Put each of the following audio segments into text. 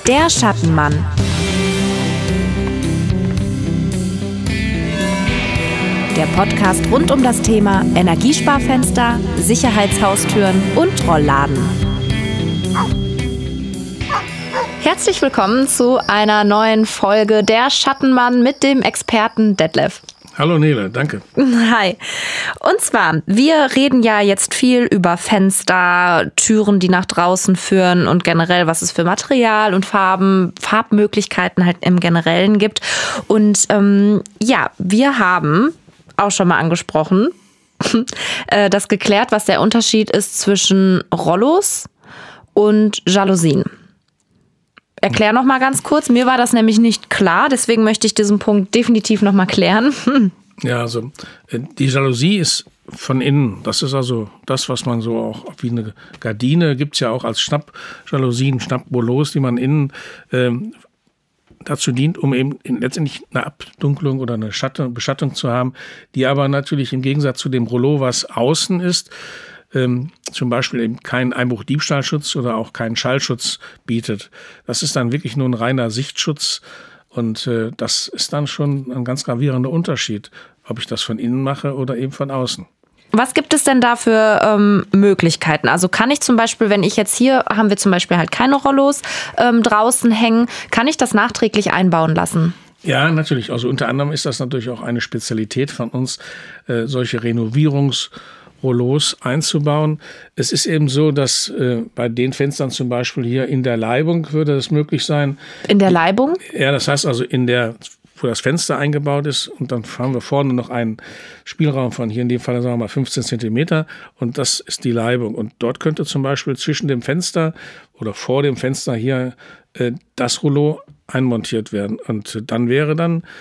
Der Schattenmann. Der Podcast rund um das Thema Energiesparfenster, Sicherheitshaustüren und Rollladen. Herzlich willkommen zu einer neuen Folge Der Schattenmann mit dem Experten Detlef. Hallo Nele, danke. Hi. Und zwar, wir reden ja jetzt viel über Fenster, Türen, die nach draußen führen und generell, was es für Material und Farbmöglichkeiten halt im Generellen gibt. Und wir haben auch schon mal angesprochen, das geklärt, was der Unterschied ist zwischen Rollos und Jalousien. Erklär noch mal ganz kurz. Mir war das nämlich nicht klar, deswegen möchte ich diesen Punkt definitiv noch mal klären. Ja, also die Jalousie ist von innen. Das ist also das, was man so auch wie eine Gardine gibt es ja auch als Schnappjalousien, Schnapprouleaus, die man innen dazu dient, um eben letztendlich eine Abdunklung oder eine Beschattung zu haben, die aber natürlich im Gegensatz zu dem Rouleau, was außen ist, zum Beispiel eben keinen Einbruch-Diebstahlschutz oder auch keinen Schallschutz bietet. Das ist dann wirklich nur ein reiner Sichtschutz und das ist dann schon ein ganz gravierender Unterschied, ob ich das von innen mache oder eben von außen. Was gibt es denn da für Möglichkeiten? Also kann ich zum Beispiel, wenn ich jetzt hier, haben wir zum Beispiel halt keine Rollos draußen hängen, kann ich das nachträglich einbauen lassen? Ja, natürlich. Also unter anderem ist das natürlich auch eine Spezialität von uns, solche Renovierungsrollos einzubauen. Es ist eben so, dass bei den Fenstern zum Beispiel hier in der Leibung würde das möglich sein. In der Leibung? Ja, das heißt also wo das Fenster eingebaut ist und dann haben wir vorne noch einen Spielraum von hier in dem Fall sagen wir mal 15 Zentimeter und das ist die Leibung. Und dort könnte zum Beispiel zwischen dem Fenster oder vor dem Fenster hier das Rouleau einmontiert werden. Und dann wäre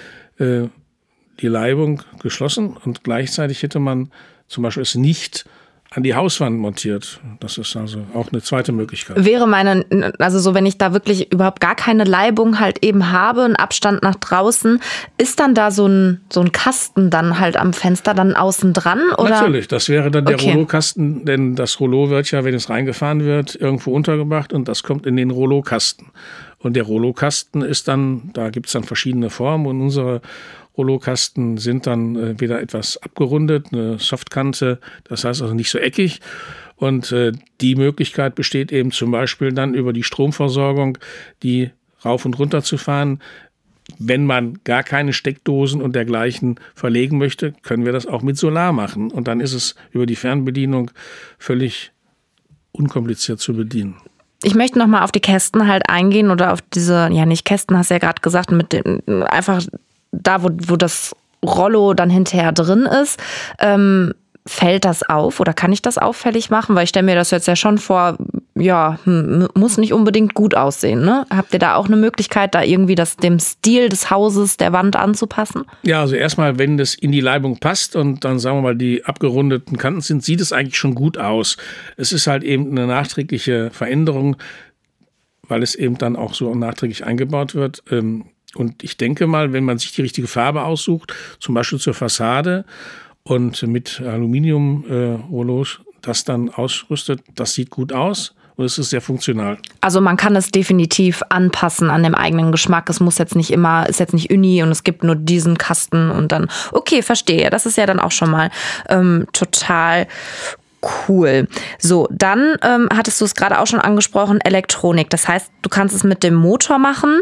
die Leibung geschlossen und gleichzeitig hätte man zum Beispiel es nicht an die Hauswand montiert. Das ist also auch eine zweite Möglichkeit. Also so, wenn ich da wirklich überhaupt gar keine Leibung halt eben habe, einen Abstand nach draußen, ist dann da so ein Kasten dann halt am Fenster dann außen dran? Oder? Natürlich, das wäre dann der Rouleaukasten, denn das Rouleau wird ja, wenn es reingefahren wird, irgendwo untergebracht und das kommt in den Rouleaukasten. Und der Rouleaukasten ist dann, da gibt es dann verschiedene Formen und unsere Rouleaukasten sind dann wieder etwas abgerundet, eine Softkante, das heißt also nicht so eckig. Und die Möglichkeit besteht eben zum Beispiel dann über die Stromversorgung, die rauf und runter zu fahren. Wenn man gar keine Steckdosen und dergleichen verlegen möchte, können wir das auch mit Solar machen. Und dann ist es über die Fernbedienung völlig unkompliziert zu bedienen. Ich möchte noch mal auf die Kästen halt eingehen oder auf diese, ja nicht Kästen, hast du ja gerade gesagt, mit den einfach da, wo das Rollo dann hinterher drin ist, fällt das auf oder kann ich das auffällig machen? Weil ich stelle mir das jetzt ja schon vor, ja, muss nicht unbedingt gut aussehen, ne? Habt ihr da auch eine Möglichkeit, da irgendwie dem Stil des Hauses, der Wand anzupassen? Ja, also erstmal, wenn das in die Leibung passt und dann sagen wir mal die abgerundeten Kanten sind, sieht es eigentlich schon gut aus. Es ist halt eben eine nachträgliche Veränderung, weil es eben dann auch so nachträglich eingebaut wird. Und ich denke mal, wenn man sich die richtige Farbe aussucht, zum Beispiel zur Fassade und mit Aluminium-Rouleaus das dann ausrüstet, das sieht gut aus und es ist sehr funktional. Also man kann es definitiv anpassen an dem eigenen Geschmack. Es muss jetzt nicht immer, ist jetzt nicht uni und es gibt nur diesen Kasten und dann, okay, verstehe. Das ist ja dann auch schon mal total cool. So, dann hattest du es gerade auch schon angesprochen, Elektronik. Das heißt, du kannst es mit einem Motor machen,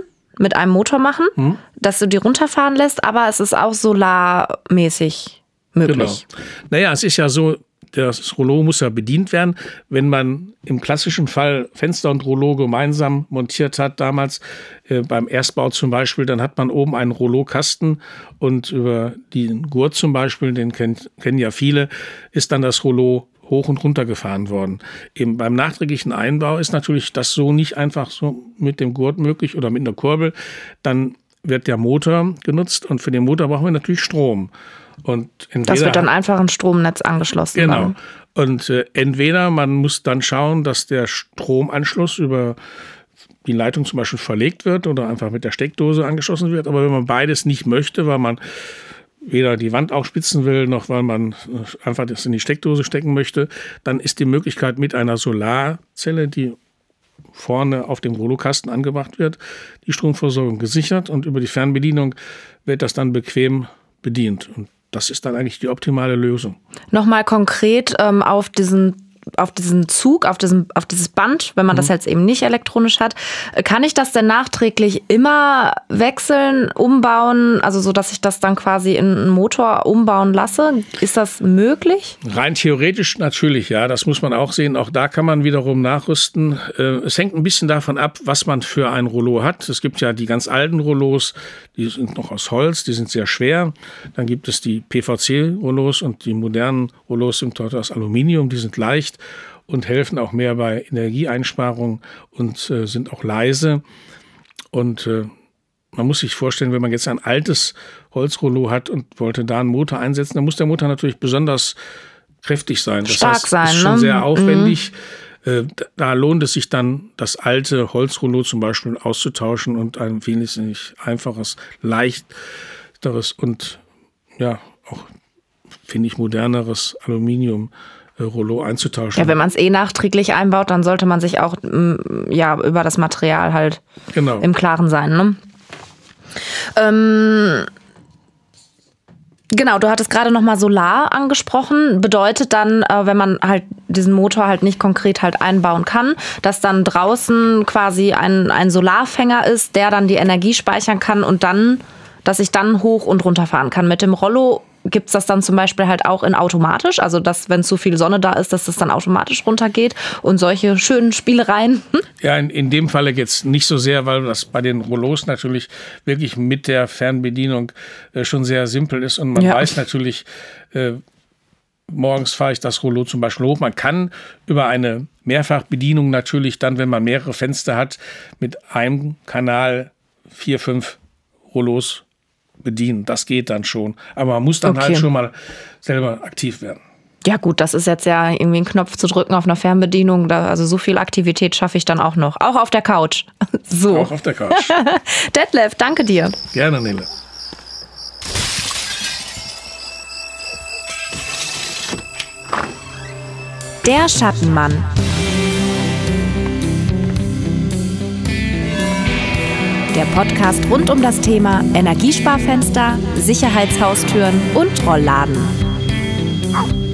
dass du die runterfahren lässt, aber es ist auch solarmäßig möglich. Genau. Naja, es ist ja so, das Rouleau muss ja bedient werden. Wenn man im klassischen Fall Fenster und Rouleau gemeinsam montiert hat, damals beim Erstbau zum Beispiel, dann hat man oben einen Rouleaukasten und über den Gurt zum Beispiel, den kennen ja viele, ist dann das Rouleau hoch und runter gefahren worden. Eben beim nachträglichen Einbau ist natürlich das so nicht einfach so mit dem Gurt möglich oder mit einer Kurbel. Dann wird der Motor genutzt und für den Motor brauchen wir natürlich Strom. Und das wird dann einfach ein Stromnetz angeschlossen. Genau. Und entweder man muss dann schauen, dass der Stromanschluss über die Leitung zum Beispiel verlegt wird oder einfach mit der Steckdose angeschlossen wird. Aber wenn man beides nicht möchte, weil man weder die Wand aufspitzen will, noch weil man einfach das in die Steckdose stecken möchte, dann ist die Möglichkeit mit einer Solarzelle, die vorne auf dem Rollokasten angebracht wird, die Stromversorgung gesichert und über die Fernbedienung wird das dann bequem bedient. Und das ist dann eigentlich die optimale Lösung. Nochmal konkret auf diesen Zug, auf dieses Band, wenn man das jetzt eben nicht elektronisch hat, kann ich das denn nachträglich immer wechseln, umbauen, also so, dass ich das dann quasi in einen Motor umbauen lasse? Ist das möglich? Rein theoretisch natürlich, ja. Das muss man auch sehen. Auch da kann man wiederum nachrüsten. Es hängt ein bisschen davon ab, was man für ein Rollo hat. Es gibt ja die ganz alten Rollos, die sind noch aus Holz, die sind sehr schwer. Dann gibt es die PVC-Rollos und die modernen Rollos sind dort aus Aluminium, die sind leicht und helfen auch mehr bei Energieeinsparung und sind auch leise. Und man muss sich vorstellen, wenn man jetzt ein altes Holzrollo hat und wollte da einen Motor einsetzen, dann muss der Motor natürlich besonders kräftig sein. Das stark heißt, sein, ist schon ne? sehr aufwendig. Da lohnt es sich dann, das alte Holzrollo zum Beispiel auszutauschen und ein wesentlich einfaches, leichteres und ja auch, finde ich, moderneres Aluminium-Rollo einzutauschen. Ja, wenn man es nachträglich einbaut, dann sollte man sich auch über das Material halt im Klaren sein. Ne? Genau, du hattest gerade nochmal Solar angesprochen. Bedeutet dann, wenn man halt diesen Motor halt nicht konkret halt einbauen kann, dass dann draußen quasi ein Solarfänger ist, der dann die Energie speichern kann und dann, dass ich dann hoch und runter fahren kann. Mit dem Rollo gibt es das dann zum Beispiel halt auch in automatisch, also dass, wenn zu viel Sonne da ist, dass das dann automatisch runtergeht und solche schönen Spielereien. Ja, in dem Falle jetzt nicht so sehr, weil das bei den Rollos natürlich wirklich mit der Fernbedienung schon sehr simpel ist und man weiß natürlich, morgens fahre ich das Rollo zum Beispiel hoch. Man kann über eine Mehrfachbedienung natürlich dann, wenn man mehrere Fenster hat, mit einem Kanal 4, 5 Rollos bedienen. Das geht dann schon. Aber man muss dann halt schon mal selber aktiv werden. Ja gut, das ist jetzt ja irgendwie ein Knopf zu drücken auf einer Fernbedienung. Also so viel Aktivität schaffe ich dann auch noch. Auch auf der Couch. So. Auch auf der Couch. Detlef, danke dir. Gerne, Nele. Der Schattenmann. Der Podcast rund um das Thema Energiesparfenster, Sicherheitshaustüren und Rollladen.